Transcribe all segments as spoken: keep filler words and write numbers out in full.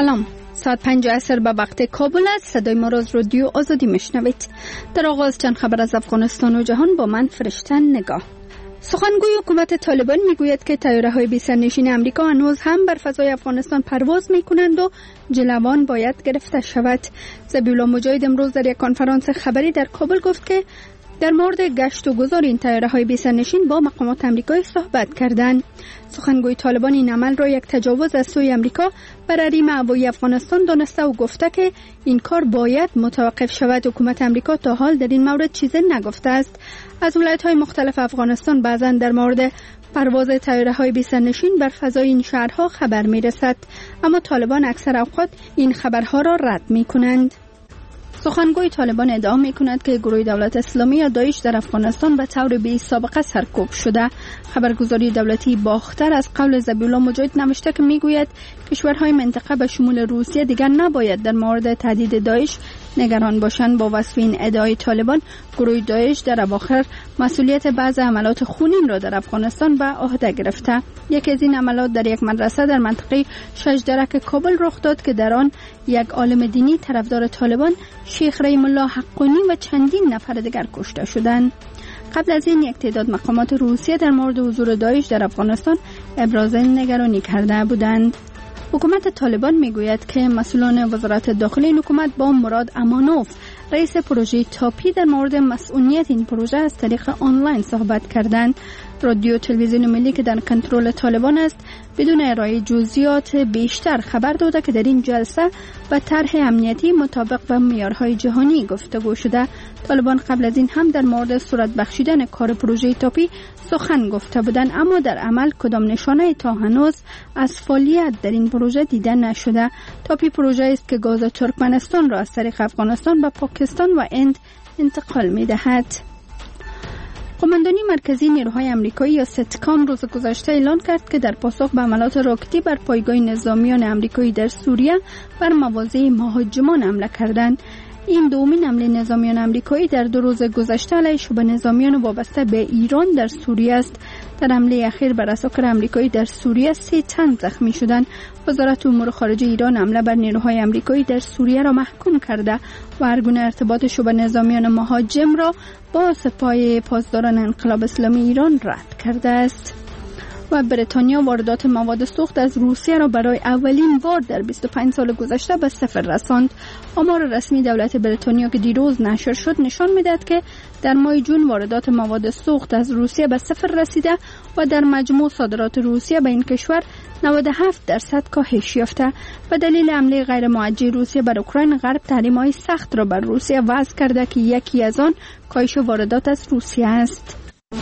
سلام، ساعت پنج عصر به وقت کابل است. صدای ما را از رادیو آزادی میشنوید. در آغاز چند خبر از افغانستان و جهان با من فرشته نگاه. سخنگوی حکومت طالبان میگوید که طیاره‌های بی سرنشین امریکا هنوز هم بر فضای افغانستان پرواز میکنند و جلوان باید گرفته شود. ذبیحالله مجاهد امروز در یک کنفرانس خبری در کابل گفت که در مورد گشت و گذار این طیاره‌های بی سرنشین با مقامات آمریکایی صحبت کردند. سخنگوی طالبان این عمل را یک تجاوز از سوی آمریکا بر حریم هوایی افغانستان دانسته و گفته که این کار باید متوقف شود. حکومت آمریکا تا حال در این مورد چیزی نگفته است. از ولایت‌های مختلف افغانستان بعضاً در مورد پرواز طیاره‌های بی سرنشین بر فضای این شهرها خبر می‌رسد، اما طالبان اکثر اوقات این خبرها را رد می‌کنند. سخنگوی طالبان ادعا می‌کند که گروه دولت اسلامی یا داعش در افغانستان به طور بی سابقه سرکوب شده. خبرگزاری دولتی باختر از قول ذبیحالله مجاهد نوشته که میگوید کشورهای منطقه به شمول روسیه دیگر نباید در مورد تهدید داعش نگران باشند. با وصف این ادعای طالبان، گروه داعش در اواخر مسئولیت بعض عملات خونین را در افغانستان به عهده گرفته. یکی از این عملات در یک مدرسه در منطقه شجدرک کابل رخ داد که در آن یک عالم دینی طرفدار طالبان، شیخ رحیم الله حقانی و چندین نفر دیگر کشته شدند. قبل از این یک تعداد مقامات روسیه در مورد حضور داعش در افغانستان ابراز نگرانی کرده بودند. حکومت طالبان میگوید که مسئولان وزارت داخلی این حکومت با مراد امانوف، رئیس پروژه تاپی، در مورد مسئولیت این پروژه از طریق آنلاین صحبت کردند. رادیو تلویزیون ملی که در کنترل طالبان است بدون ارائه جزئیات بیشتر خبر داده که در این جلسه به طرح امنیتی مطابق با معیارهای جهانی گفتگو شده. طالبان قبل از این هم در مورد صورت بخشیدن کار پروژه تاپی سخن گفته بودند، اما در عمل کدام نشانه تا هنوز از فعالیت در این پروژه دیده نشده. تاپی پروژه است که گاز ترکمنستان را از طریق افغانستان به پاکستان و هند انتقال می‌دهد. قماندانی مرکزی نیروهای آمریکایی یا ستکام روز گذشته اعلام کرد که در پاسخ به حملات راکتی بر پایگاه نظامیان آمریکایی در سوریه بر مواضع مهاجمان حمله کردند. این دومین حمله نظامیان آمریکایی در دو روز گذشته علیه شبه نظامیان وابسته به ایران در سوریه است. در حمله اخیر بر اساکر آمریکایی در سوریه سه تن زخمی شدند. وزارت امور خارجه ایران حمله بر نیروهای آمریکایی در سوریه را محکوم کرده و هر گونه ارتباط شبه نظامیان مهاجم را با سپاه پاسداران انقلاب اسلامی ایران رد کرده است. و بریتانیا واردات مواد سوخت از روسیه را برای اولین بار در بیست و پنج سال گذشته به صفر رساند. آمار رسمی دولت بریتانیا که دیروز نشر شد نشان می‌دهد که در ماه جون واردات مواد سوخت از روسیه به صفر رسیده و در مجموع صادرات روسیه به این کشور نود و هفت درصد کاهش یافته. به دلیل حمله غیر موجه روسیه بر اوکراین، غرب تحریم‌های سخت را بر روسیه وضع کرده که یکی از آن کاهش واردات از روسیه است.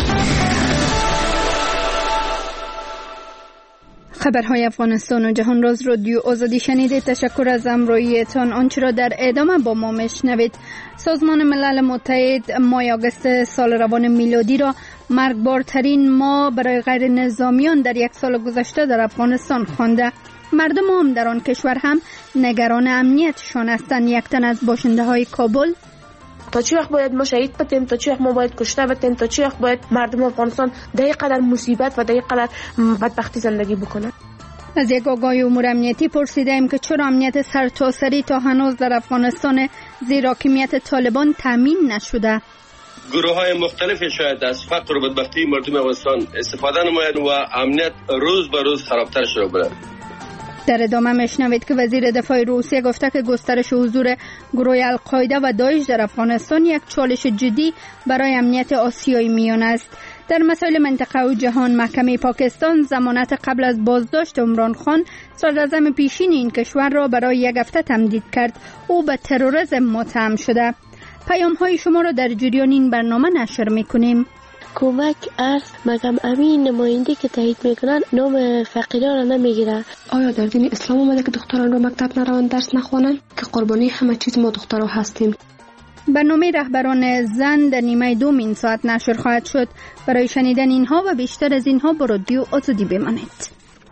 خبرهای افغانستان و جهان راز رادیو آزادی شنیدید. تشکر از همراهیتان. آنچه را در ادامه با ما میشنوید. سازمان ملل متحد ماه آگوست سال روان میلادی را مرگبارترین ماه برای غیر نظامیان در یک سال گذشته در افغانستان خوانده. مردم هم در آن کشور هم نگران امنیتشان هستند. یک تن از باشنده های کابل: تا چه وقت باید ما شهید بتیم؟ تا چه وقت ما باید کشته بتیم؟ تا چه وقت باید مردم افغانستان در این قدر مصیبت و در این قدر بدبختی زندگی بکنند؟ از یک آگاهی امور امنیتی پرسیدیم که چرا امنیت سرتاسری تا هنوز در افغانستان زیر حاکمیت طالبان تامین نشده. گروه های مختلفی شاید از فقر و بدبختی مردم افغانستان استفاده نمایند و امنیت روز به روز خرابتر شده بوده. در ادامه میشنوید که وزیر دفاع روسیه گفته که گسترش حضور گروه القاعده و داعش در افغانستان یک چالش جدی برای امنیت آسیای میان است. در مسائل منطقه و جهان، محکمه پاکستان ضمانت قبل از بازداشت عمران خان، صدراعظم پیشین این کشور را برای یک هفته تمدید کرد. او به تروریسم متهم شده. پیام های شما را در جریان این برنامه نشر میکنیم. کمک ارز مگم امین نماینده که تایید میکنن نام فقیران را نمیگیره. آیا در دین اسلام اومده که دختران را مکتب نروند درس نخوانند؟ که قربانی همه چیز ما دخترها هستیم. برنامه رهبران زن در نیمه دوم این ساعت نشر خواهد شد. برای شنیدن اینها و بیشتر از اینها با رادیو آزادی بمانید.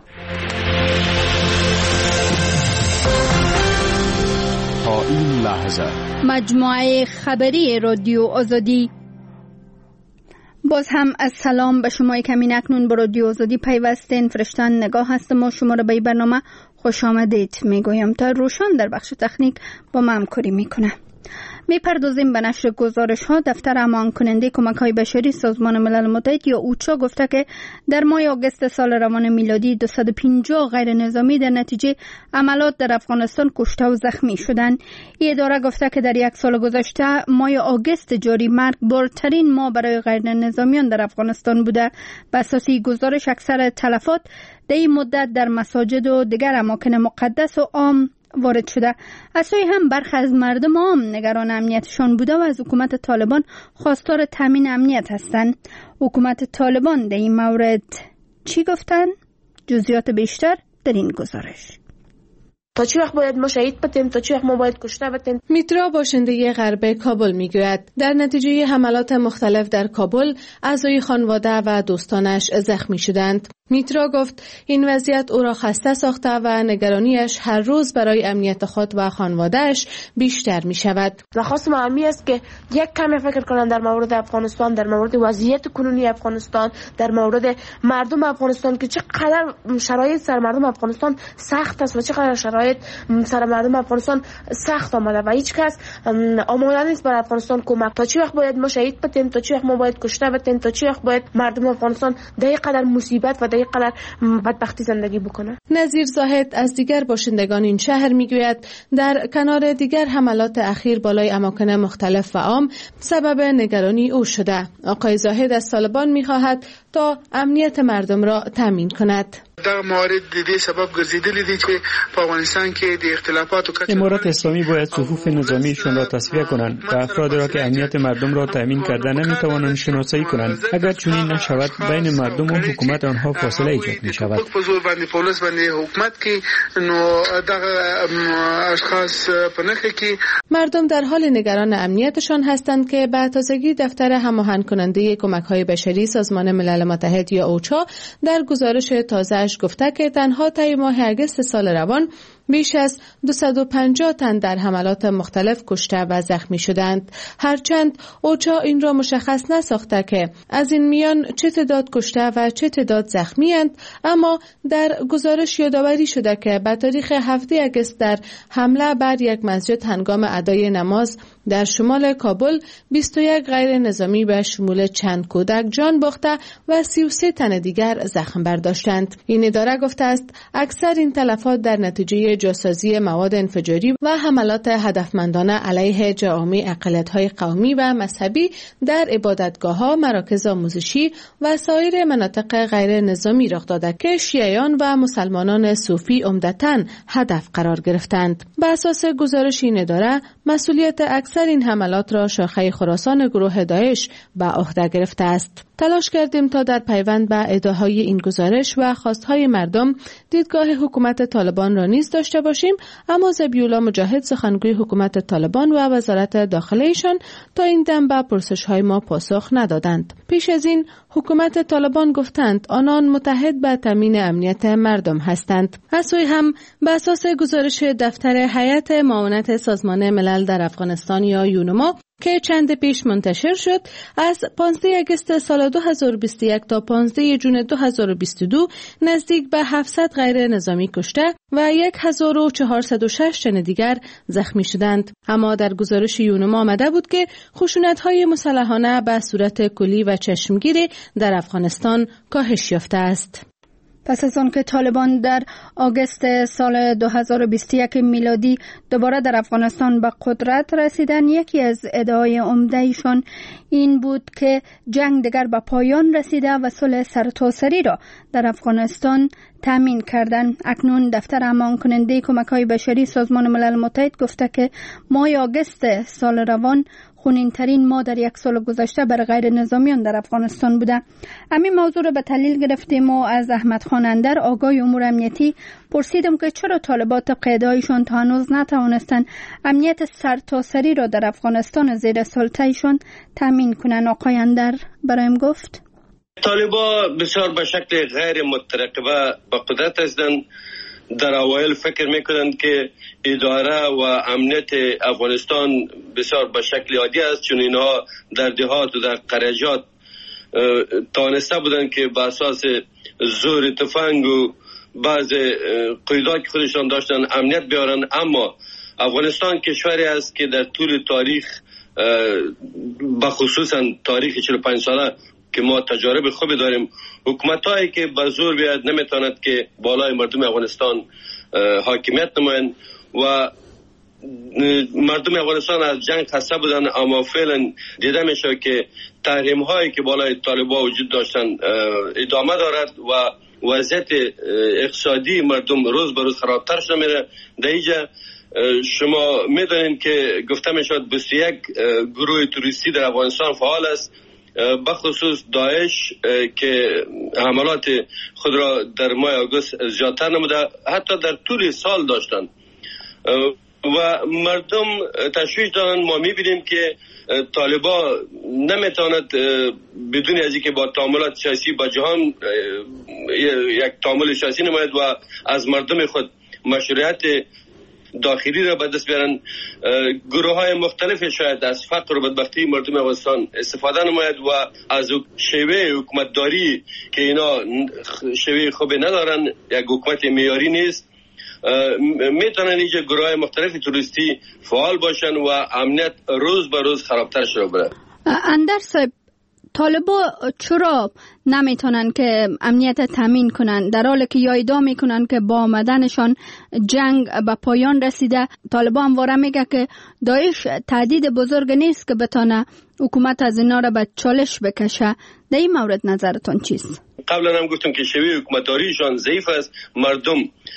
تا این لحظه مجموعه خبری رادیو آزادی. باز هم از سلام به شما. کمین اکنون با رادیو آزادی پیوستین. فرشته نگاه هستم و شما را به این برنامه خوش آمدید میگویم تا روشان در بخش تکنیک با ما همکاری میکنه. میپردازیم به نشر گزارش ها. دفتر امان کننده کمک های بشری سازمان ملل متحد یا اوچا گفته که در ماه آگوست سال روان میلادی دویست و پنجاه غیر نظامی در نتیجه عملات در افغانستان کشته و زخمی شدند. این اداره گفته که در یک سال گذشته ماه آگوست جاری مرگبارترین ماه برای غیر نظامیان در افغانستان بوده. به اساس گزارش اکثر تلفات در این مدت در مساجد و دیگر اماکن مقدس و عام وارد شده. از سوی هم برخی از مردم عام نگران امنیتشان بوده و از حکومت طالبان خواستار تامین امنیت هستند. حکومت طالبان در این مورد چی گفتن؟ جزئیات بیشتر در این گزارش. تا چه وقت باید ما شهید بتیم، تا چه وقت ما باید کشته بتیم. میترا باشنده غرب کابل میگوید در نتیجه حملات مختلف در کابل اعضای خانواده و دوستانش زخمی شدند. میترا گفت این وضعیت او را خسته ساخته و نگرانیش هر روز برای امنیت خود و خانواده‌اش بیشتر می شود. درخواست ما همی است که یک کمی فکر کنند در مورد افغانستان، در مورد وضعیت کنونی افغانستان، در مورد مردم افغانستان که چقدر شرایط سر مردم افغانستان سخت است و چقدر شرایط سر مردم افغانستان سخت آمده و هیچ کس آماده نیست برای افغانستان کمک. تا چه وقت باید ما شهید بتیم، تا چه وقت ما باید کشته بتیم، تا چه وقت باید مردم افغانستان در اینقدر مصیبت و در قدر بدبختی زندگی بکنه. نظیر زاهد از دیگر باشندگان این شهر میگوید در کنار دیگر حملات اخیر بالای اماکن مختلف و عام سبب نگرانی او شده. آقای زاهد از طالبان میخواهد تا امنیت مردم را تامین کند. دا موارد د دې سبب ګرځیدلې دي چې په افغانستان کې د اختلافاتو کچه امارات اسلامی باید صفوف نظامیشان را تصفیه کنند و افرادی را که امنیت مردم را تامین کرده نمیتوانند شناسایی کنند. اگر چنین نشود بین مردم و حکومت آنها فاصله ایجاد می شود. په زور باندې پولیس باندې حکومت کې نو دغه اشخاص په نخ کې مردم در حال نگران امنیتشان هستند که به تازگی دفتر هماهنگ کننده کمک‌های بشری سازمان ملل متحد یا اوچا در گزارش تازه گفته که تنها طی ماه اگست سال روان بیش از دویست و پنجاه تن در حملات مختلف کشته و زخمی شدند. هرچند اوچا این را مشخص نساخته که از این میان چه تعداد کشته و چه تعداد زخمی اند، اما در گزارش یادآوری شده که به تاریخ هفته اگست در حمله بر یک مسجد هنگام ادای نماز در شمال کابل بیست و یک غیر نظامی به شمول چند کودک جان باخته و سی و سه تن دیگر زخم برداشتند. این اداره گفته است اکثر این تلفات در نتیجه جاسازی مواد انفجاری و حملات هدفمندانه علیه جوامع اقلیت‌های قومی و مذهبی در عبادتگاه‌ها، مراکز آموزشی و سایر مناطق غیر نظامی رخ داده که شیعیان و مسلمانان صوفی عمدتاً هدف قرار گرفتند. به اساس گزارش این اداره مسئولیت اکثر این حملات را شاخه خراسان گروه داعش به عهده گرفته است. تلاش کردیم تا در پیوند به ادعاهای این گزارش و خواستهای مردم دیدگاه حکومت طالبان را نیز داشته باشیم، اما ذبیح‌الله مجاهد سخنگوی حکومت طالبان و وزارت داخله ایشان تا این دم به پرسش‌های ما پاسخ ندادند. پیش از این حکومت طالبان گفتند آنان متحد به تامین امنیت مردم هستند. از سوی هم به اساس گزارش دفتر هیئت معاونت سازمان ملل در افغانستان یا یونما که چند پیش منتشر شد، از پانزده اگست سال دو هزار و بیست و یک تا پانزده ژوئن دو هزار و بیست و دو نزدیک به هفتصد غیر نظامی کشته و هزار و چهارصد و شش تن دیگر زخمی شدند. اما در گزارش یونما آمده بود که خشونت‌های مسلحانه به صورت کلی و چشمگیر در افغانستان کاهش یافته است. پس از آن که طالبان در آگوست سال دو هزار و بیست و یک میلادی دوباره در افغانستان به قدرت رسیدن، یکی از ادعای عمده ایشان این بود که جنگ دیگر به پایان رسیده و صلح سرتاسری را در افغانستان تامین کردن. اکنون دفتر امان کننده کمک‌های بشری سازمان ملل متحد گفته که ماه آگوست سال روان خونین ترین ما در یک سال گذشته بر غیر نظامیان در افغانستان بوده. همین موضوع را به تحلیل گرفتیم و از احمد خان اندر آگاه امور امنیتی پرسیدم که چرا طالبات قیدایشان تا هنوز نتوانستند امنیت سرتاسری را در افغانستان زیر سلطه‌شان تامین کنند. آقای اندر برایم گفت طالبا بسیار به شکل غیر مترقبه به قدرت هستند. در اوایل فکر میکنند که اداره و امنیت افغانستان بسیار به شکل عادی است، چون اینها در دهات و در قریجات توانسته بودند که به اساس زور تفنگ و بعض قیودات که خودشان داشتن امنیت بیارن. اما افغانستان کشوری است که در طول تاریخ بخصوصا تاریخ چهل و پنج ساله که ما تجارب خوبی داریم، حکومتایی که به زور بیاد نمیتواند که بالای مردم افغانستان حاکمیت نمایند و مردم افغانستان از جنگ خسته بودن. اما فعلا دیده میشه که تحریم هایی که بالای طالبان وجود داشتن ادامه دارد و وضعیت اقتصادی مردم روز به روز خرابتر شده میره. در اینجا شما میدونید که گفته میشد بیست و یک گروه توریستی در افغانستان فعال است، بخصوص داعش که حملات خود را در ماه آگوست زیادتر نموده، حتی در طول سال داشتند و مردم تشویش دارن. ما میبینیم که طالبان نمیتواند بدون از اینکه با تعاملات سیاسی با جهان یک تعامل سیاسی نماید و از مردم خود مشروعیت داخلی را به دست بیارن. گروه های مختلف شاید از فقر و بدبختی مردم افغانستان استفاده نماید و از شیوه حکومتداری که اینا شیوه خوبی ندارن، یک حکومت معیاری نیست، میتونن اینجا گروه های مختلف توریستی فعال باشن و امنیت روز به روز خرابتر شده بره. اندر صاحب، طالبا چرا نمیتونن که امنیت تامین کنن در حالی که یا ادعا میکنن که با آمدنشان جنگ به پایان رسیده؟ طالبا همواره میگه که داعش تهدید بزرگ نیست که بتونه حکومت از اینا را به چالش بکشه. در این مورد نظرتون چیست؟ قبلا هم گفتم که شیوه حکومتداریشان ضعیف است، مردم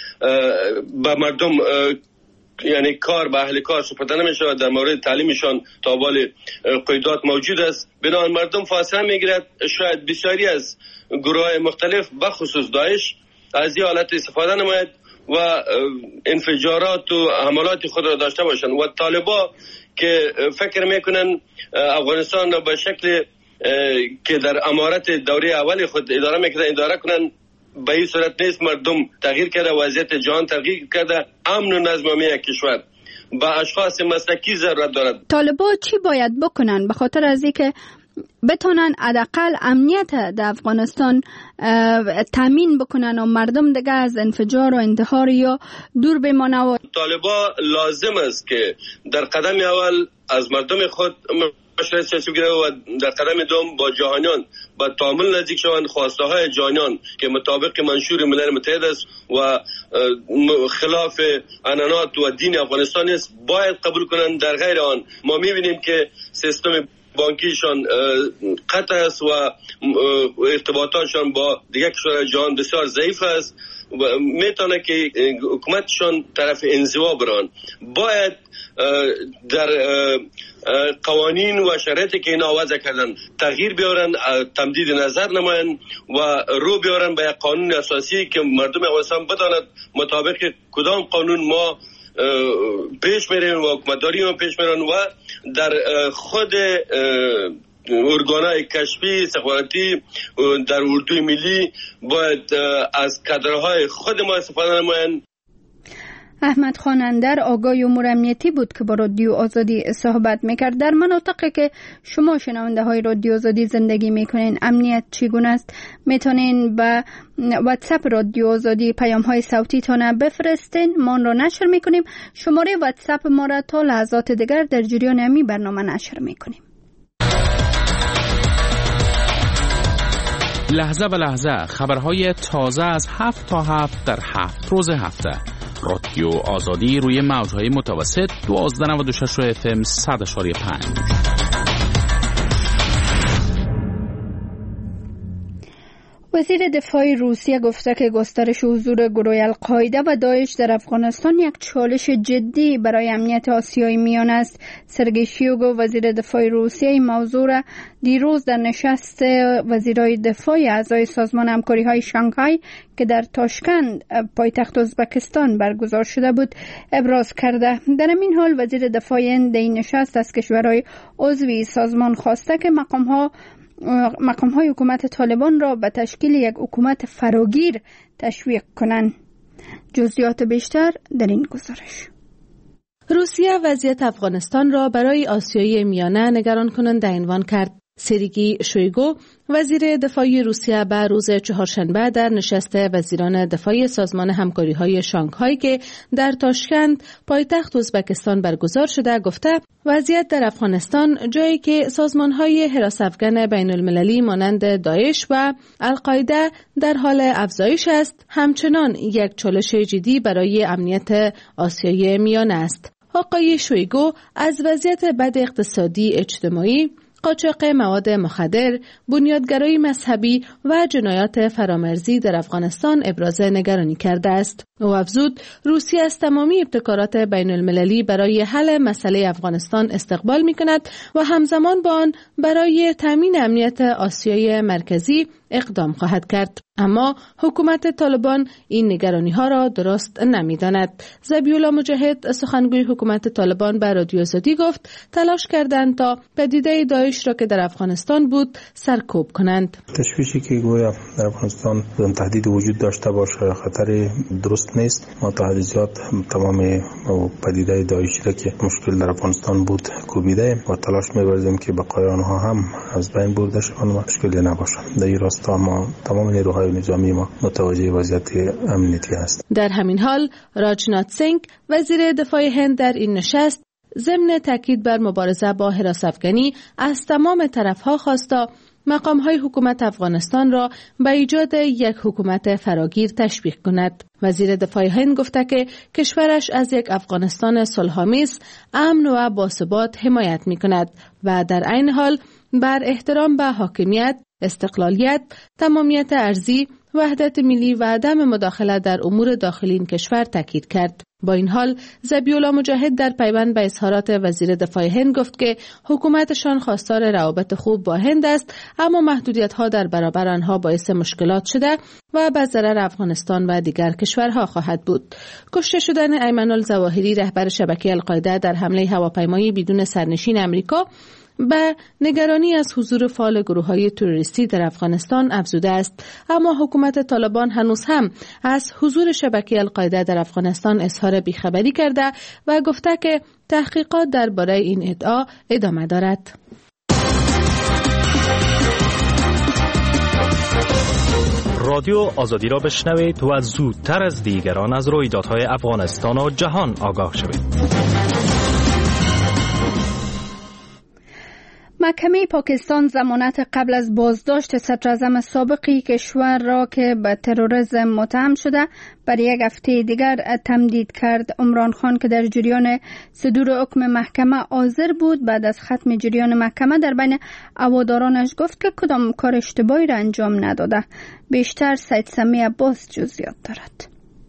به مردم یعنی کار به اهل کار سپرده نمیشه، در مورد تعلیمشان تابال قیودات موجود است، بنابراین مردم فاصله میگیرد. شاید بسیاری از گروه های مختلف بخصوص داعش از این حالت استفاده نماید و انفجارات و حملات خود را داشته باشند و طالبا که فکر میکنن افغانستان را به شکل که در امارت دوره اول خود اداره میکنن اداره کنن، به این صورت نیست. مردم تغییر کرده، وضعیت جهان تغییر کرده، امن و نظم یک کشور با اشخاص مسلکی ضرورت دارد. طالبا چی باید بکنن به خاطر از اینکه بتونن حداقل امنیت در افغانستان تامین بکنن و مردم دیگه از انفجار و انتحار یا دور بمانه؟ و طالبا لازم است که در قدم اول از مردم خود مشورت سیاسی بگیره و در قدم دوم با جهانیان با تعامل نزدیک شوند. خواسته های جهانیان که مطابق منشور ملل متحد است و خلاف عنعنات و دین افغانستان است باید قبول کنند. در غیر آن ما میبینیم که سیستم بانکیشان قطع است و ارتباطاتشان با دیگر کشورهای جهان بسیار ضعیف است و میتونه که حکومتشان طرف انزوا برن. باید در قوانین و شرایطی که اینا وضع کردن تغییر بیارن، تمدید نظر نماین و رو بیارن به یک قانون اساسی که مردم افغانستان بداند مطابق کدام قانون ما پیش میریم و حکومتداری ما پیش میرن و در خود ارگانهای کشفی استخباراتی در اردوی ملی باید از کادرهای خود ما استفاده نماین. احمد خان اندر آگاه امور امنیتی بود که با رادیو آزادی صحبت میکرد. در مناطقی که شما شنونده های رادیو آزادی زندگی میکنین امنیت چگونه است؟ میتونین به واتساپ رادیو آزادی پیام های صوتی تانه بفرستین، ما را نشر میکنیم. شماره واتساپ ما را تا لحظات دیگر در جریان امی برنامه نشر میکنیم. لحظه به لحظه خبرهای تازه از هفت تا هفت در هفت روز هفته. رادیو آزادی روی موجهای متوسط دوازده نود و شش اف ام صد اشاری پنج. وزیر دفاع روسیه گفته که گسترش حضور گروه القاعده و داعش در افغانستان یک چالش جدی برای امنیت آسیای میانه است. سرگئی شویگو وزیر دفاع روسیه این موضوع را دیروز در نشست وزیرای دفاع اعضای سازمان همکاری‌های شانگهای که در تاشکند پایتخت ازبکستان برگزار شده بود ابراز کرده. در این حال وزیر دفاع هند این نشست از کشورهای عضو سازمان خواسته که مقام‌ها مقام های حکومت طالبان را به تشکیل یک حکومت فراگیر تشویق کنند. جزئیات بیشتر در این گزارش. روسیه وضعیت افغانستان را برای آسیای میانه نگران کننده عنوان کرد. سرگئی شویگو وزیر دفاع روسیه به روز چهارشنبه در نشست وزیران دفاع سازمان همکاری‌های شانگهای که در تاشکند پایتخت ازبکستان برگزار شده گفته وضعیت در افغانستان جایی که سازمان‌های حراس افغان بین‌المللی مانند داعش و القاعده در حال افزایش است، همچنان یک چالش جدی برای امنیت آسیای میانه است. آقای شویگو از وضعیت بد اقتصادی اجتماعی، قاچاق مواد مخدر، بنیادگرایی مذهبی و جنایات فرامرزی در افغانستان ابراز نگرانی کرده است. او افزود روسیه از تمامی ابتکارات بین المللی برای حل مسئله افغانستان استقبال می کند و همزمان با آن برای تامین امنیت آسیای مرکزی اقدام خواهد کرد. اما حکومت طالبان این نگرانی ها را درست نمی داند. ذبیحالله مجاهد سخنگوی حکومت طالبان به رادیو آزادی گفت تلاش کردند تا پدیده داعش را که در افغانستان بود سرکوب کنند. تشویشی که گویا در افغانستان تهدید وجود داشته باشه خطر درست نیست. ما تا حد زیاد تمام پدیده داعشی را که مشکل در افغانستان بود کوبیده و تلاش می‌ورزیم که بقای آنها هم از بین برده شوند و مشکلی نباشند. در این راستا ما تمام نیروهای نظامی ما متوجه وضعیت امنیتی است. در همین حال راجنات سینگ وزیر دفاع هند در این نشست ضمن تاکید بر مبارزه با حراس افغانی از تمام طرف‌ها خواست تا مقام‌های حکومت افغانستان را به ایجاد یک حکومت فراگیر تشویق کند. وزیر دفاع هند گفته که کشورش از یک افغانستان صلح‌آمیز، امن و باثبات حمایت می‌کند و در عین حال بر احترام به حاکمیت، استقلالیت، تمامیت ارضی، وحدت ملی و عدم مداخله در امور داخلی این کشور تاکید کرد. با این حال ذبیحالله مجاهد در پیوند به اظهارات وزیر دفاع هند گفت که حکومتشان خواستار روابط خوب با هند است، اما محدودیت‌ها در برابر آنها باعث مشکلات شده و به ضرر افغانستان و دیگر کشورها خواهد بود. کشته شدن ایمن الظواهری رهبر شبکه القاعده در حمله هواپیمای بدون سرنشین امریکا به نگرانی از حضور فعال گروه‌های تروریستی در افغانستان افزوده است، اما حکومت طالبان هنوز هم از حضور شبکه القاعده در افغانستان اظهار بیخبری کرده و گفته که تحقیقات درباره این ادعا ادامه دارد. رادیو آزادی را بشنوید و زودتر از دیگران از رویدادهای افغانستان و جهان آگاه شوید. محکمه پاکستان ضمانت قبل از بازداشت صدراعظم سابقی کشور را که به تروریسم متهم شده برای یک هفته دیگر تمدید کرد. عمران خان که در جریان صدور حکم محکمه حاضر بود، بعد از ختم جریان محکمه در بین هوادارانش گفت که کدام کار اشتباهی را انجام نداده. بیشتر سید سمی عباس جزئیات دارد.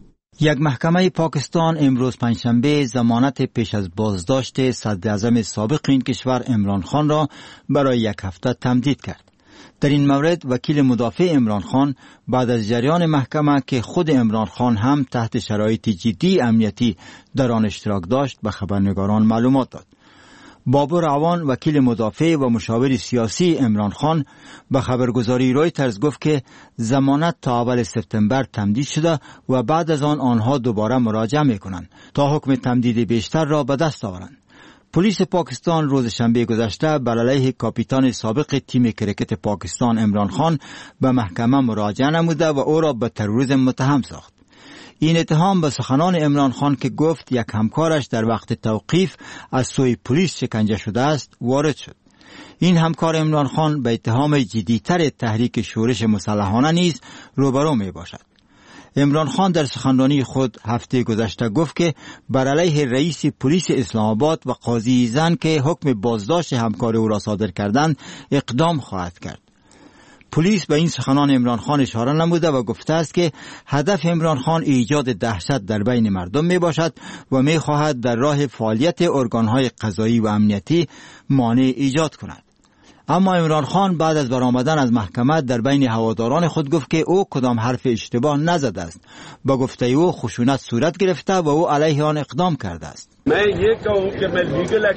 یک محکمه پاکستان امروز پنجشنبه ضمانت پیش از بازداشت صدراعظم سابق این کشور عمران خان را برای یک هفته تمدید کرد. در این مورد وکیل مدافع عمران خان بعد از جریان محکمه که خود عمران خان هم تحت شرایط جدی امنیتی در آن اشتراک داشت به خبرنگاران معلومات داد. بابر عوان وکیل مدافع و مشاور سیاسی عمران خان به خبرگزاری رویترز گفت که ضمانت تا اول سپتامبر تمدید شده و بعد از آن آنها دوباره مراجعه میکنند تا حکم تمدید بیشتر را به دست آورند. پلیس پاکستان روز شنبه گذشته بر علیه کاپیتان سابق تیم کرکت پاکستان عمران خان به محکمه مراجعه نموده و او را به تروریسم متهم ساخت. این اتهام به سخنان عمران خان که گفت یک همکارش در وقت توقیف از سوی پلیس شکنجه شده است وارد شد. این همکار عمران خان به اتهام جدی‌تر تحریک شورش مسلحانه نیز روبرو می باشد. عمران خان در سخنرانی خود هفته گذشته گفت که بر علیه رئیس پلیس اسلام آباد و قاضی زن که حکم بازداشت همکار او را صادر کردند اقدام خواهد کرد. پلیس به این سخنان عمران خان اشاره نموده و گفته است که هدف عمران خان ایجاد دهشت در بین مردم می باشد و می خواهد در راه فعالیت ارگانهای قضایی و امنیتی مانع ایجاد کند. اما عمران خان بعد از برآمدن از محکمه در بین هواداران خود گفت که او کدام حرف اشتباه نزده است. با گفته او خشونت صورت گرفته و او علیه آن اقدام کرده است.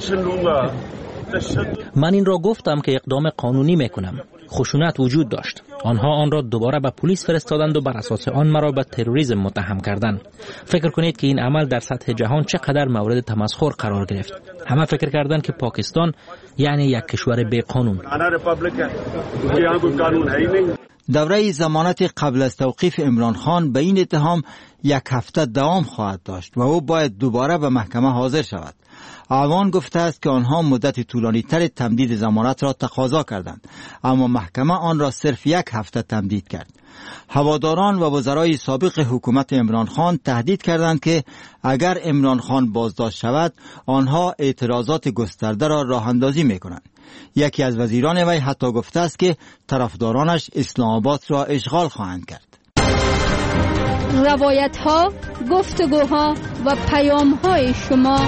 من این را گفتم که اقدام قانونی میکنم. خشونت وجود داشت. آنها آن را دوباره به پلیس فرستادند و بر اساس آن مرا به تروریسم متهم کردند. فکر کنید که این عمل در سطح جهان چقدر مورد تمسخر قرار گرفت. همه فکر کردند که پاکستان یعنی یک کشور بی قانون. دوره ضمانت قبل از توقیف عمران خان به این اتهام یک هفته دوام خواهد داشت و او باید دوباره به محکمه حاضر شود. اعوان گفته است که آنها مدت طولانی تر تمدید ضمانت را تقاضا کردند، اما محکمه آن را صرف یک هفته تمدید کرد. هواداران و وزرای سابق حکومت عمران خان تهدید کردند که اگر عمران خان بازداشت شود آنها اعتراضات گسترده را راه اندازی می‌کنند. یکی از وزیران وی حتی گفته است که طرفدارانش اسلام آباد را اشغال خواهند کرد. روایت ها، گفتگوها و پیام های شما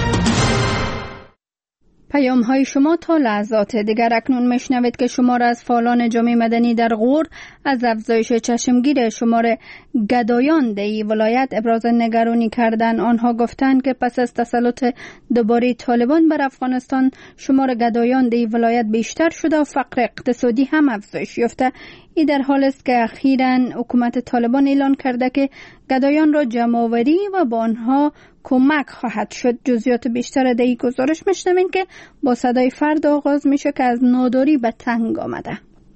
پیام های شما تا لحظات دیگر. اکنون میشنوید که شمار از فعالان جامعه مدنی در غور از افزایش چشمگیر شمار گدایان در این ولایت ابراز نگرانی کردند. آنها گفتند که پس از تسلط دوباره طالبان بر افغانستان شمار گدایان در این ولایت بیشتر شده و فقر اقتصادی هم افزایش یافته. این در حال است که اخیراً حکومت طالبان اعلان کرده که گدایان را جمع‌آوری و با آنها کمک خواهد شد. جزئیات بیشتر در این گزارش میشنوین که با صدای فرد آغاز میشه که از ناداری به تنگ آمده.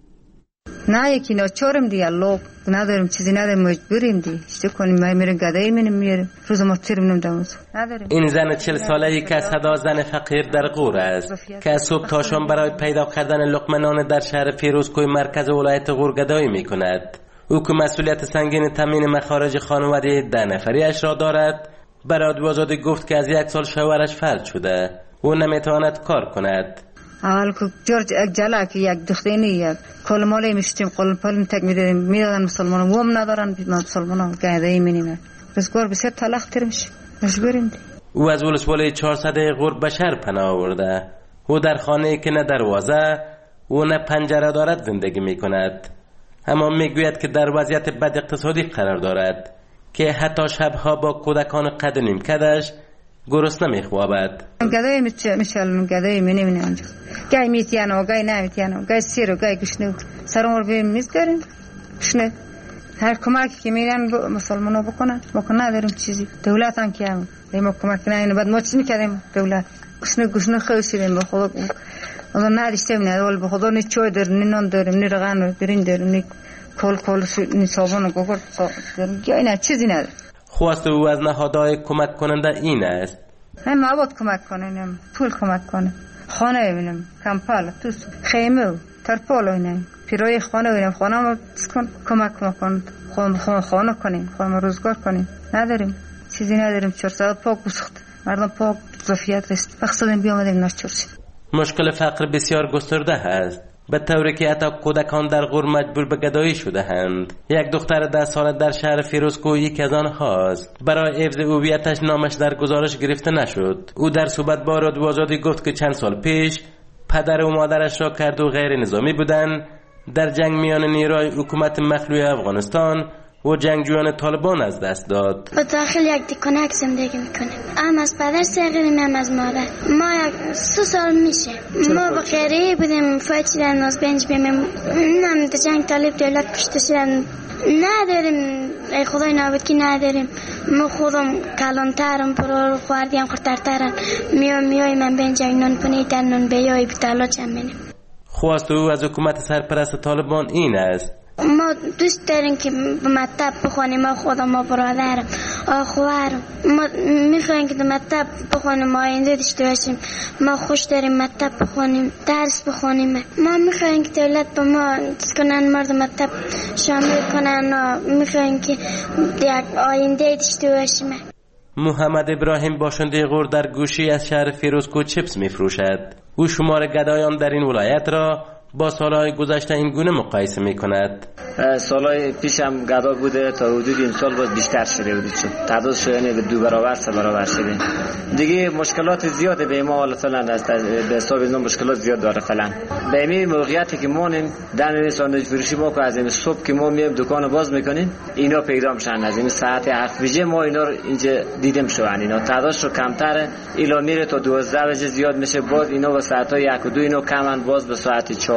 نه یکی ناچارم دی الله نداریم، چیزی نداریم، مجبوریم دی چه کنیم؟ ما میریم گدایی میریم روز ما تیر میریم نداریم. این زن چهل ساله ای که صدا زن فقیر در غور است که از صبح تا شام برای پیدا کردن لقمه نان در شهر فیروزکوه مرکز ولایت غور گدایی میکند. او که مسئولیت سنگین تامین مخارج خانواده ده نفریش را دارد، برای آزادی گفت که از یک سال شوهرش فلج شده او نمیتواند کار کند. اول که جورج اجلا که یک دختینی یک کل مالی میشتیم کل پل میتک میدادیم میدادن مسلمان و هم ندارن مسلمان ها گهدهی مینیمه بس گور بسیار طلاق ترمش مجبوریم دی. او از ولسوالی چهارصد غور به شهر پناه آورده. او در خانه که نه دروازه و نه پنجره دارد زندگی میکند، اما میگوید که در وضعیت بد اقتصادی قرار دارد که حتی شبها با کودکان قد نیم کدش گرسنه میخوابد. گدایی میشالم گدایی مینیمه آنجا گای میتیانو گای نمیتیانو گای سیرو گای گشنه سرمور بیم میذاریم گشنه. هر کمکی که میرن مسلمانو بکنن بکنن نداریم چیزی. دولت هم که هم ما کمک نه بعد ما چی میکردیم؟ دولت گشنه گشنه خوشیدیم به خدا اما نداشتیم نه ولی به خدا نه چای داریم نه نان داریم نه رغن برین داریم نه کل کل نه صابون و گوگل داریم گای نه چیزی نداریم. خواست او از نهادهای کمک کننده این است هم مواد کمک کنیم، پول کمک کنیم، خانه ببینیم، کمپال، توس، خیمه و ترپال ببینیم، پیروی خانه ببینیم، خانه ما کن کمک کنیم، خانه خانه کنیم، خانه روزگار کنیم. نداریم، چیزی نداریم. چهارصد پاک بسخت، مردم پاک ظرفیت است. بخصدیم بیامدیم ناشور شد. مشکل فقر بسیار گسترده است، به طوری که حتی کودکان در غور مجبور به گدایی شده اند. یک دختر ده ساله در شهر فیروزکوه یکی از آنهاست. برای حفظ هویتش نامش در گزارش گرفته نشد. او در صحبت با رادیو آزادی گفت که چند سال پیش پدر و مادرش را کرد و غیر نظامی بودند در جنگ میان نیروهای حکومت مخلوع افغانستان و جنگجویان طالبان از دست داد. با داخل یک دکانک زندگی میکنیم. هم از پدر سرگیریم هم از مادر. ما یک سه سال میشه. ما با خیریه بودیم فایت شدن از بنج بیم. هم در جنگ طالب دولت کشته شدن. نداریم ای خدای نابود که نداریم. ما خودم کلانترم پرو خواردیم خورترترم. میام میای من بنج نون پنیتر نون بیایی بتالا چم بینیم. خواست او از حکومت سرپرست طالبان این است: ما دوست داریم که به مکتب بخونیم. ما خودم ما برادرم آخوارم ما میخوایم که به مکتب بخونیم، ما آینده داشته باشیم. ما خوش داریم مکتب بخونیم، درس بخونیم. ما میخوایم که دولت به ما کنن، مرد مکتب شامل کنن و میخوایم که یک آینده داشته باشیم. محمد ابراهیم باشنده غور در گوشی از شهر فیروزکوه چپس میفروشد. او شمار گدایان در این ولایت را با سالهای گذشته این گونه مقایسه می کند. سالهای پیش هم گدا بوده تا حدود این سال باز بیشتر شده بود. تعداد شدنی به دو برابر سه برابر شده. دیگه مشکلات زیاده به ما حالا فعلا است، به حساب این مشکلات زیاد داره فعلا. به این موقعیتی که ما نیم در ساندویچ فروشی ما که از این صبح که ما میایم دکان باز میکنیم اینا پیدا میشن. از این ساعت هفت بجه ما اینا اینجا دیدیم شو اینا تعدادش کمتره، الا میره تا دوازده بجه زیاد میشه. باز اینا به ساعت یک و دو اینا کمن، باز به ساعت چهار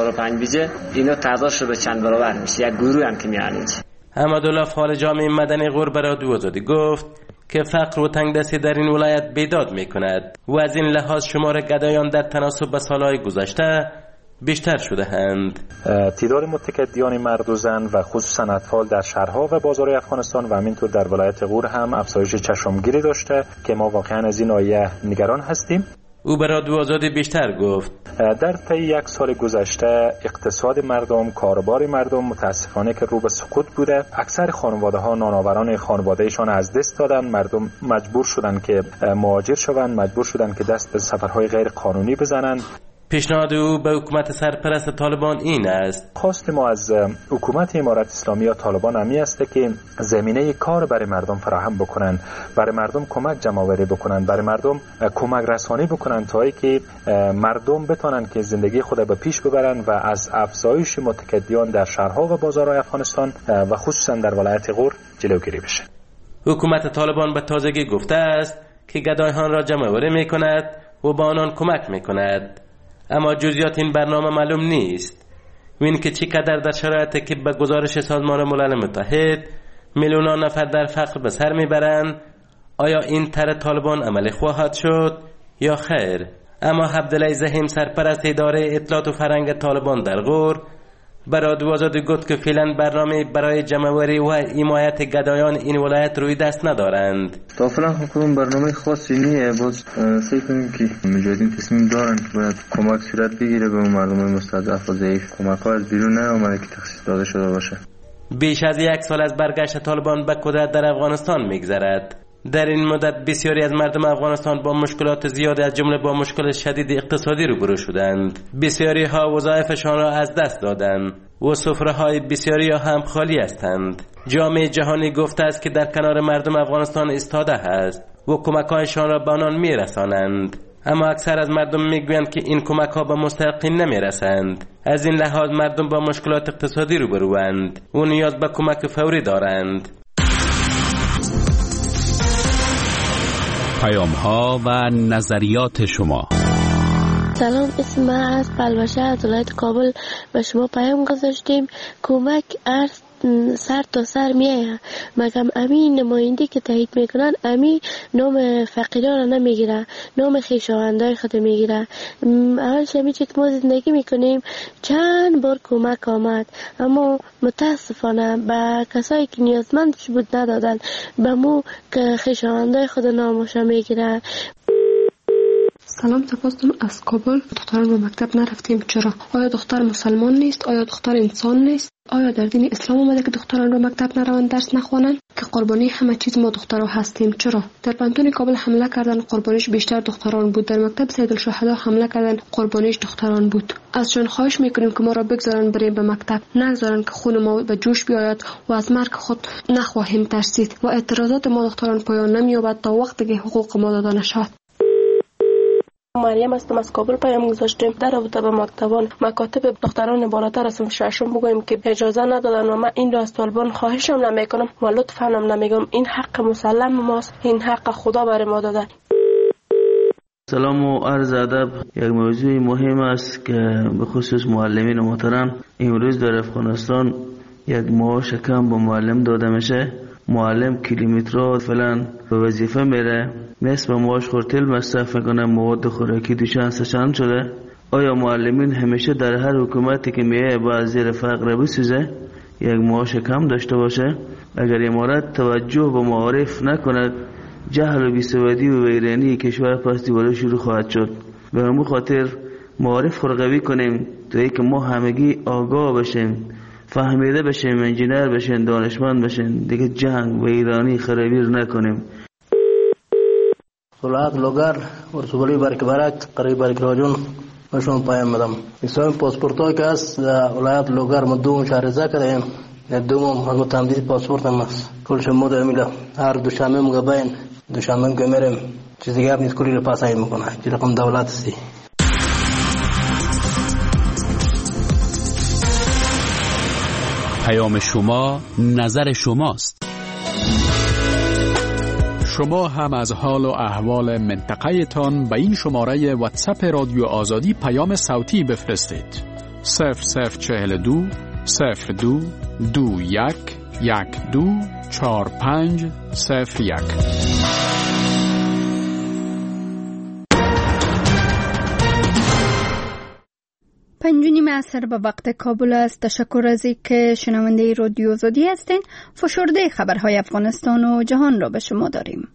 چهار و پنج بیجه اینا تعدادش به چند برابر میشه، یک گروه هم که میان اینجا. احمدالله فعال جامعه مدنی غور برای دو آزادی گفت که فقر و تنگدستی در این ولایت بیداد میکند و از این لحاظ شمار گدایان در تناسب به سالهای گذشته بیشتر شده اند. تعداد متکدیان مرد و زن و خصوصا اطفال در شهرها و بازارهای افغانستان و همینطور در ولایت غور هم افزایش چشمگیری داشته که ما واقعا از این آیه نگران هستیم. او برای دو آزادی بیشتر گفت در طی یک سال گذشته اقتصاد مردم، کاربار مردم متاسفانه که رو به سقوط بوده. اکثر خانواده ها نانآوران خانوادهشان از دست دادن، مردم مجبور شدن که مهاجر شوند، مجبور شدن که دست به سفرهای غیر قانونی بزنند. پیشنهاد او به حکومت سرپرست طالبان این است: خواست ما از حکومت امارت اسلامی یا طالبان همی است که زمینه کار برای مردم فراهم بکنند، برای مردم کمک جمع‌آوری بکنند، برای مردم کمک رسانی بکنند تا اینکه مردم بتونن که زندگی خود به پیش ببرند و از افزایش متکدیان در شهرها و بازارهای افغانستان و خصوصا در ولایت غور جلوگیری بشه. حکومت طالبان به تازگی گفته است که گدایان را جمع‌آوری می‌کند و با آنان کمک می‌کند، اما جزئیات این برنامه معلوم نیست. این که چقدر در شرایطی که به گزارش سازمان ملل متحد میلیونان نفر در فقر به سر میبرند، آیا این طرح طالبان عملی خواهد شد یا خیر؟ اما عبدالله زحیم سرپرست اداره اطلاعات و فرهنگ طالبان در غور برای دو آزادی گفت که فعلا برنامه برای جمع‌آوری و حمایت گدایان این ولایت روی دست ندارند. تا فعلا حکومت برنامه خاصی نیست، باز فکر کنیم که مجاهدین تصمیم دارن که باید کمک صورت بگیره به مردم مستضعف و ضعیف. کمک‌ها از بیرون نیامده که تخصیص داده شده باشه. بیش از یک سال از برگشت طالبان به قدرت در افغانستان میگذرد. در این مدت بسیاری از مردم افغانستان با مشکلات زیاد از جمله با مشکل شدید اقتصادی روبرو شدند. بسیاری ها وظایفشان را از دست دادند و سفره های بسیاری ها هم خالی هستند. جامعه جهانی گفته است که در کنار مردم افغانستان ایستاده است و کمک‌هایشان را به آنان میرسانند، اما اکثر از مردم میگویند که این کمک‌ها به مستحقین نمیرسند. از این لحاظ مردم با مشکلات اقتصادی روبروند و نیاز به کمک فوری دارند. پیام ها و نظریات شما. سلام، اسم من از بلوشه از ولایت کابل و شما پیام گذاشتیم. کمک ارز سر تا سر میایه، مگم امین نماینده که تایید میکنن امی نام فقیران را نمیگیره، نام خویشاوندای خود میگیره. اول شمی که ما زندگی میکنیم چند بار کمک آمد، اما متاسفانه به کسایی که نیازمندش بود ندادن، به مو که خویشاوندای خود نامشا میگیره. سلام، تپاستم از کابل. دختران به مکتب نرفتیم، چرا؟ آیا دختر مسلمان نیست؟ آیا دختر انسان نیست؟ آیا در دین اسلام اومده که دختران به مکتب نروند درس نخوانند؟ که قربانی همه چیز ما دخترها هستیم، چرا؟ در پانتون کابل حمله کردن، قربانیش بیشتر دختران بود. در مکتب سید الشهدا حمله کردن، قربانیش دختران بود. ازشون خواهش میکنیم که ما را بگذارن بریم به مکتب، نگذارن که خون ما به جوش بیاید و از مرگ خود نخواهیم ترسید و اعتراضات ما دختران پایان نمییابد تا وقتی که حقوق ما داده نشود. مریم هستم از کابل. پیام گذاشتیم در رابطه با مکتبان مکاتب دختران بالاتر از ششم بگویم که اجازه ندادن و من این را از طالبان خواهشم نمیکنم و لطفا هم نمیگم. این حق مسلم ماست، این حق خدا برای ما داده. سلام و عرض ادب. یک موضوع مهم است که به خصوص معلمین محترم، امروز در افغانستان یک معاش کم به معلم داده میشه. معلم کیلومترها فعلا به وظیفه میره، نصف معاش خورتل مصرف میکنه، مواد خوراکی دوچند سه‌چند شده. آیا معلمین همیشه در هر حکومتی که میه با زیر فقر بسوزه یک معاش کم داشته باشه؟ اگر امارت توجه به معارف نکند، جهل و بیسوادی و ویرانی کشور پس دیواره شروع خواهد شد. به همون خاطر معارف رو قوی کنیم تا اینکه ما همگی آگاه بشیم، فهمیده بشیم، انجینر بشیم، دانشمند بشیم، دیگه جنگ و ایرانی خرابی رو نکنیم. ولایت لوگر ورسولی برک برک قریب برک راجون مشون پایم مدام اسم پاسپورت که است ولایت لوگر مدوم شارزه کردیم ندوم متمدید پاسپورت هم است. کل شما در میلا هر دوشنبه مقابل دوشنبه که میرم چیزی گپ نیست، کلی رو پاسای میکنه چه رقم دولت است. پیام شما نظر شماست. شما هم از حال و احوال منطقه تان به این شماره واتساپ رادیو آزادی پیام صوتی بفرستید. صفر صفر چهل دو صفر دو دو یک یک دو چهار پنج صفر یک. پنجونیم عصر به وقت کابل است. تشکر از اینکه شنونده رادیو آزادی هستین. فشرده خبرهای افغانستان و جهان را به شما داریم.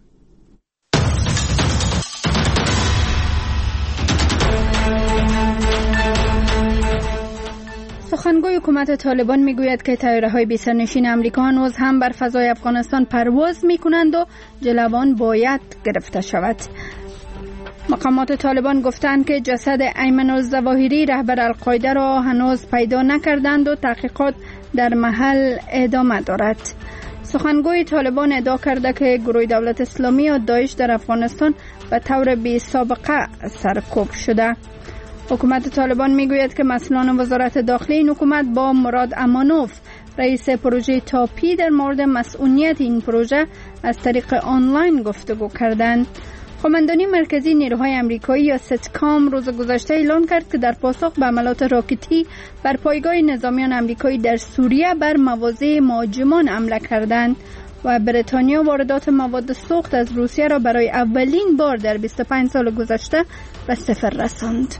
سخنگوی حکومت طالبان میگوید که طیاره‌های بی سرنشین آمریکا هنوز هم بر فضای افغانستان پرواز میکنند و جلوان باید گرفته شود. مقامات طالبان گفتند که جسد ایمن الظواهری رهبر القاعده را هنوز پیدا نکردند و تحقیقات در محل ادامه دارد. سخنگوی طالبان ادعا کرده که گروه دولت اسلامی و داعش در افغانستان به طور بی سابقه سرکوب شده. حکومت طالبان میگوید که مسئولان وزارت داخلی این حکومت با مراد امانوف رئیس پروژه تاپی در مورد مسئولیت این پروژه از طریق آنلاین گفتگو کردند. قماندانی مرکزی نیروهای آمریکایی یا ستکام روز گذشته اعلام کرد که در پاسخ به حملات راکتی بر پایگاه نظامیان آمریکایی در سوریه بر مواضع مهاجمان حمله کردند و بریتانیا واردات مواد سوخت از روسیه را برای اولین بار در بیست و پنج سال گذشته به صفر رساند.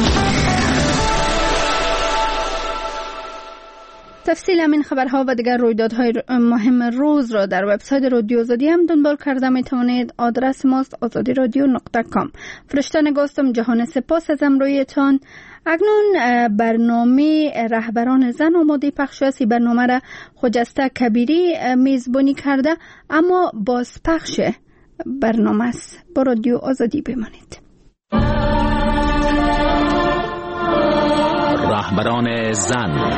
تفصیل همین خبرها و دیگر رویدادهای مهم روز را در وبسایت رادیو آزادی هم دنبال کرده می توانید. آدرس ماست آزادی رادیو نقطه کام. فرشته نگاستم جهان سپاس از امرویتان. اکنون برنامه رهبران زن آماده پخش است. برنامه را خجسته کبیری میزبانی کرده اما باز پخش برنامه است. با رادیو آزادی بمانید. رهبران زن.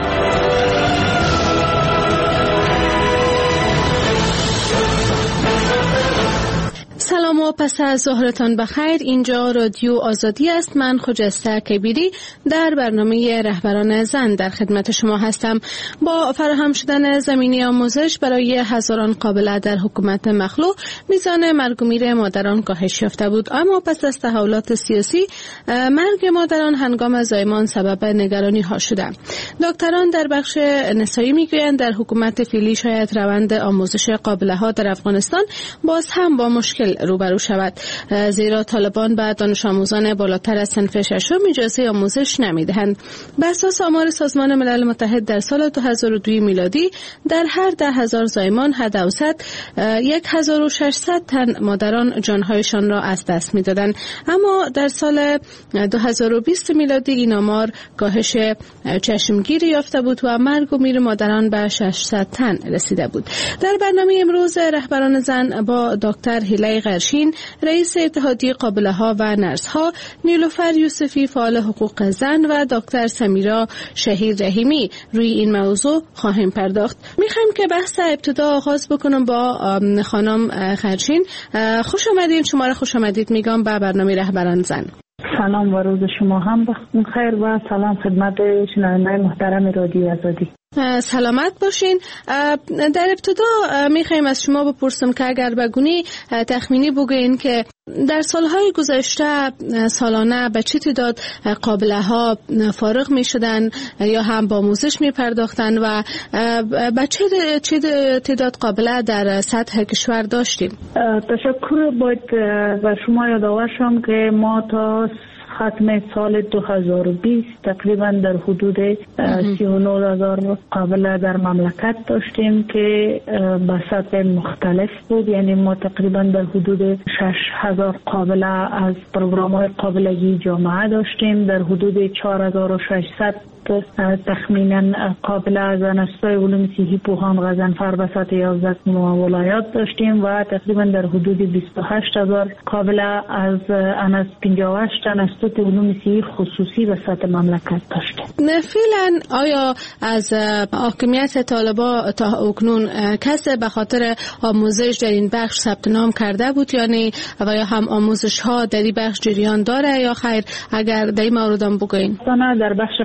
سلام و پس از ظهرتان بخیر. اینجا رادیو آزادی است. من خجسته کبیری در برنامه رهبران زن در خدمت شما هستم. با فراهم شدن زمینه آموزش برای هزاران قابله در حکومت مخلوع، میزان مرگ و میر مادران کاهش یافته بود، اما پس از تحولات سیاسی مرگ مادران هنگام زایمان سبب نگرانی ها شده. دکتران در بخش نسایی میگویند در حکومت فعلی شاید روند آموزش قابله ها در افغانستان باز هم با مشکل روبرو شود، زیرا طالبان به دانش آموزان بالاتر از صنف ششم اجازه آموزش نمیدهند. بر اساس آمار سازمان ملل متحد در سال دو هزار و دو میلادی در هر ده هزار زایمان حد اوسط یک هزار و ششصد تن مادران جانهایشان را از دست میدادند، اما در سال دو هزار و بیست میلادی این آمار کاهش چشمگیری یافته بود و مرگ و میر مادران به ششصد تن رسیده بود. در برنامه امروز رهبران زن با دکتر هیله غرشین رئیس اتحادیه قابله ها و نرس ها، نیلوفر یوسفی فعال حقوق زن و دکتر سمیرا شهیر رحیمی روی این موضوع خواهیم پرداخت. میخوایم که بحث ابتدا آغاز بکنم با خانم غرشین. خوش آمدید. شما را خوش آمدید میگم به برنامه رهبران زن. سلام و روز شما هم بخیر و سلام خدمت شنوندگان محترم رادیو آزادی. سلامت باشین. در ابتدا میخوایم از شما بپرسم که اگر بگونی تخمینی بگوین که در سالهای گذشته سالانه به چه تعداد قابله ها فارغ می شدن یا هم با آموزش می پرداختن و به چه تعداد قابله در سطح کشور داشتیم؟ تشکر. باید و شما یادآور شم که ما تا ختم سال دو هزار و بیست تقریبا در حدود سی و نه هزار قابله در مملکت داشتیم که به سطح مختلف بود. یعنی ما تقریبا در حدود شش هزار قابله از پروگرام های قابلگی جامعه داشتیم، در حدود چهار هزار و ششصد تخمینا قابله از انستای علوم صحی پوهان غضنفر به سطح یازده ولایات داشتیم و تقریبا در حدود بیست و هشت هزار قابله از انست پنجاه و هشت انستوت علوم صحی خصوصی به سطح مملکت داشتیم. فعلا آیا از حاکمیت طالبان تا اکنون کسی به خاطر آموزش در این بخش ثبت نام کرده بود یا نه و یا هم آموزش ها در این بخش جریان داره یا خیر؟ اگر در این مورد هم بگوین. در بخش قابله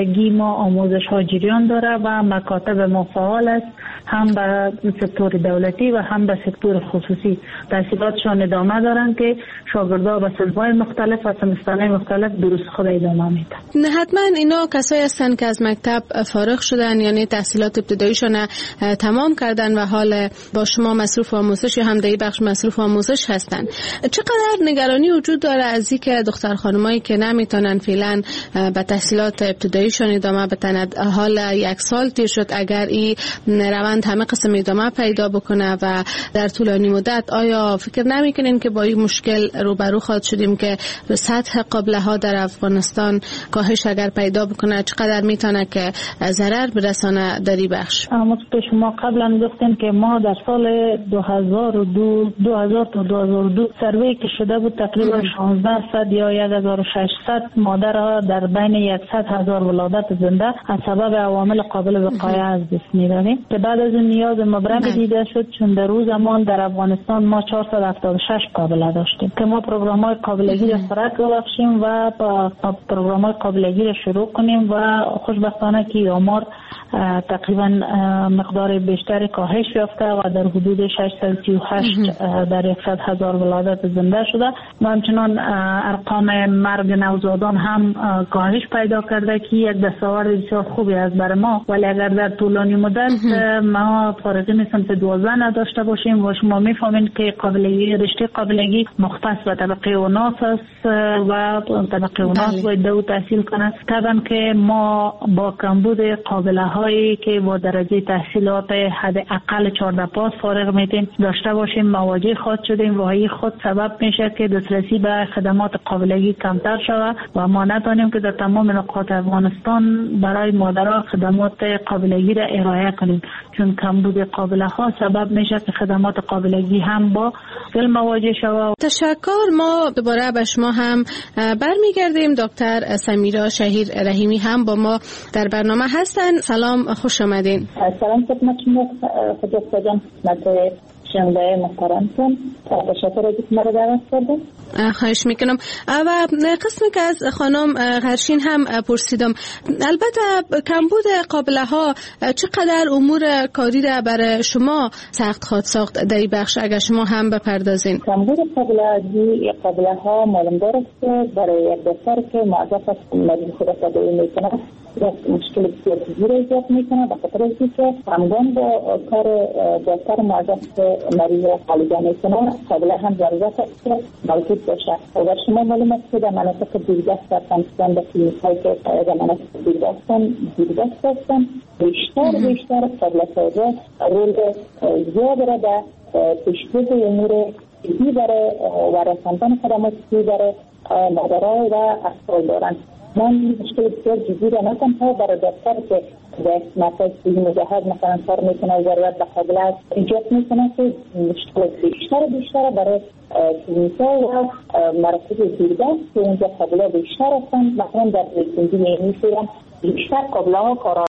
قابلگی ما آموزش ها جریان داره و مکاتب ما فعال است، هم به سکتور دولتی و هم به سکتور خصوصی تحصیلاتشان ادامه دارن که شاگردها به صنف‌های مختلف و سمسترهای مختلف درس خود ادامه میدن. حتما اینا کسایی هستن که از مکتب فارغ شدن، یعنی تحصیلات ابتداییشون تمام کردن و حال با شما مصروف آموزش یا هم در بخش مصروف آموزش هستن. چقدر نگرانی وجود داره از اینکه دختر خانمایی که نمیتونن فعلا به تحصیلات ابتداییشون ادامه بدن، حال یک سال تیر شد، اگر این روند همه قسم ادامه پیدا بکنه و در طولانی مدت، آیا فکر نمیکنین که با این مشکل روبرو خواهد شدیم که سطح قابله ها در افغانستان کاهش اگر پیدا بکنه چقدر میتونه که ضرر برسانه در این بخش؟ اما که شما قبلا گفتین که ما در سال دو هزار و دو دو هزار تا دو هزار و دو سروی که شده بود تقریبا شانزده صد یا یک هزار و ششصد مادر ها در بین صد هزار ولادت زنده از سبب عوامل قابل وقایع از دست می‌دادیم که بعد از این نیاز مبرم دیده شد، چون در روز زمان در افغانستان ما چهارصد و هفتاد و شش قابله داشتیم که ما پروگرام‌های قابلگی را سرعت ببخشیم و با پروگرام‌های قابلگی را شروع کنیم و خوشبختانه که آمار تقریبا مقدار بیشتری کاهش یافته و در حدود ششصد و سی و هشت در صد هزار ولادت زنده شده و همچنان ارقام مرگ نوزادان هم کاهش پیدا کرده که یک دستاورد بسیار خوبی است برای ما. ولی اگر در طولانی مدت ما فارغی نیستم که دوازده نداشته باشیم و شما میفهمین که قابلگی رشته قابلگی مختص به طبقه اوناس است و طبقه اوناس باید دو تحصیل کنه. طبعا که ما با کمبود قابله هایی که با درجه تحصیلات حد اقل چهارده پاس فارغ میتیم داشته باشیم مواجه خود شدیم و این خود سبب میشه که دسترسی به خدمات قابلگی کمتر شود و ما نتونیم که در تمام نقاط افغانستان برای مادرها خدمات قابلگی را ارائه کنیم، چون کمبود قابله ها سبب میشه که خدمات قابلگی هم با فعل مواجه شود. تشکر. ما دوباره به شما هم برمیگردیم. دکتر سمیرا شهیر رحیمی هم با ما در برنامه هستن. سلام، خوش آمدین. سلام خدمت شما خدمت جان، خدمت شنونده محترمتون. تشکر از اینکه مرا دعوت کردین. خواهش میکنم. و قسمی که از خانم غرشین هم پرسیدم، البته کمبود قابله ها چقدر امور کاری را برای شما سخت خواهد ساخت در این بخش اگر شما هم بپردازین؟ کمبود قابله قابله ها معلوم دارد که برای یک دفتر که موظف است مریض خود را تداوی میکنه یک مشکل بسیار زیر ایجاد میکنه، به خاطر اینکه همگام با کار دفتر موظف مریض را خالجه میکنه قابله هم ضرورت است که موجود باشه. و شما معلوم است که در مناطق دیردست در افغانستان در کلینیک‌هایی که در مناطق دیردستان دیردست هستن بیشتر بیشتر قابله سازا رول زیاد را در تشخیص امور طبی برای و رساندن خدمات طبی برای مادرها و اطفال دارند. من مشکل بسیار جدی را نه تنها برای دفتر که در مرکز طبی مجهز مثلا کار میکنه و ضرورت به قابله ایجاد میکنه که مشکل بیشتر بیشتر برای کلینیک‌ها و مراکز دیردست که اونجا قابله بیشتر هستند. مثلا در زندگی می‌نویسم بیشتر قابله ها کارا